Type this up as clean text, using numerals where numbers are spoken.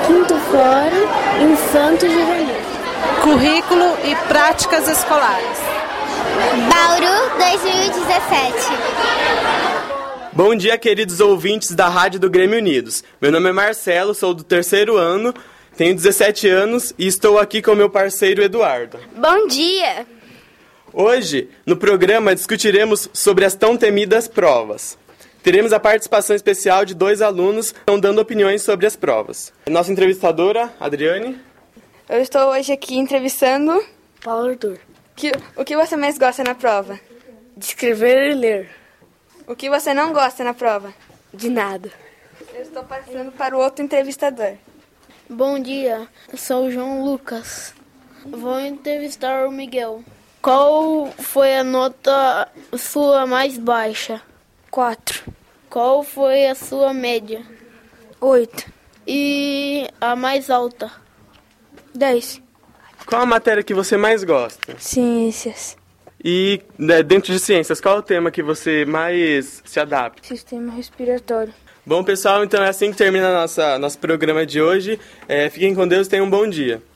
Quinto Fórum Infanto-Juvenil. Currículo e práticas escolares. Bauru 2017. Bom dia, queridos ouvintes da Rádio do Grêmio Unidos. Meu nome é Marcelo, sou do 3º ano, tenho 17 anos e estou aqui com meu parceiro Eduardo. Bom dia! Hoje, no programa, discutiremos sobre as tão temidas provas. Teremos a participação especial de 2 alunos que estão dando opiniões sobre as provas. Nossa entrevistadora, Adriane. Eu estou hoje aqui entrevistando Paulo Arthur. O que você mais gosta na prova? De escrever e ler. O que você não gosta na prova? De nada. Eu estou passando para o outro entrevistador. Bom dia, eu sou o João Lucas. Vou entrevistar o Miguel. Qual foi a nota sua mais baixa? 4. Qual foi a sua média? 8. E a mais alta? 10. Qual a matéria que você mais gosta? Ciências. E dentro de ciências, qual é o tema que você mais se adapta? Sistema respiratório. Bom, pessoal, então é assim que termina nosso programa de hoje. Fiquem com Deus e tenham um bom dia.